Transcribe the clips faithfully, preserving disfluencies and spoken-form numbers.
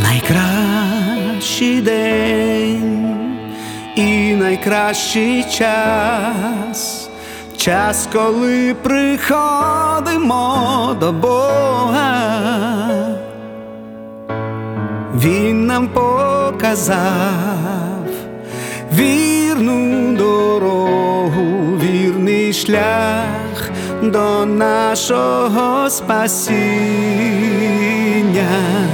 Найкращий день і найкращий час, час, коли приходимо до Бога. Він нам показав вірну дорогу, вірний шлях до нашого спасіння.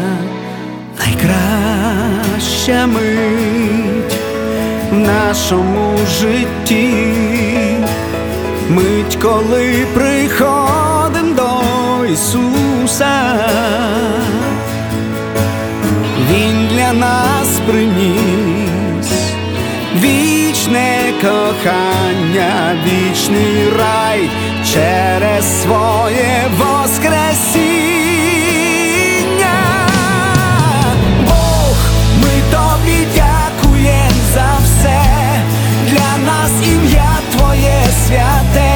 Найкраща мить в нашому житті, мить, коли приходим до Ісуса. Він для нас приніс вічне кохання, вічний рай через своє воскресіння. Бог, ми тобі дякуєм за все, для нас ім'я твоє святе.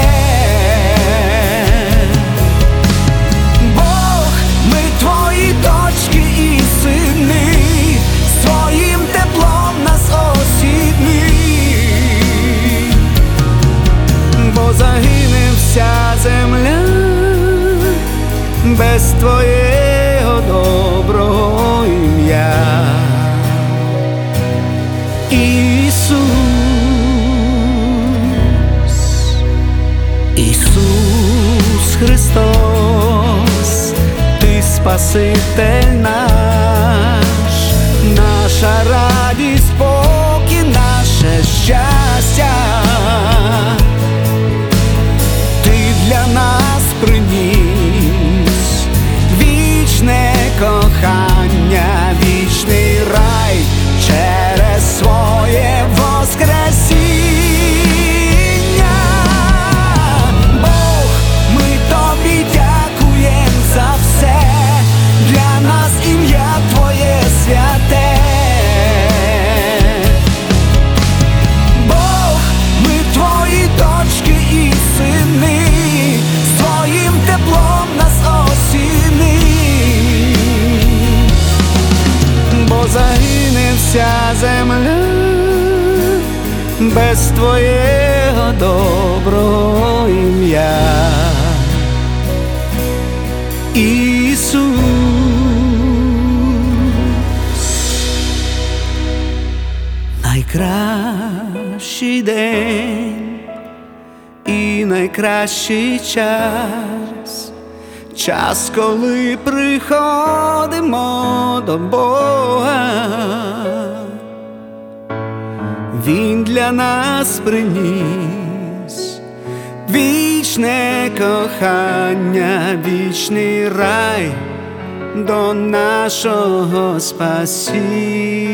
Бог, ми твої дочки і сини, своїм теплом нас осідни, бо загине вся земля без твоєго доброго ім'я. Ісус, Ісус Христос, Ти Спаситель наш, наша радість, спокій, наше щастя. Ти для нас приніс вічне кохання, вічний рай через своє воскресіння. Бог, ми тобі дякуєм за все, для нас ім'я твоє святе. Бог, ми твої дочки і сини, своїм теплом нас осіни, бо загине вся земля без твоєго доброго ім'я. Ісус, найкращий день і найкращий час, час, коли приходимо до Бога. Він для нас приніс вічне кохання, вічний рай до нашого спасіння.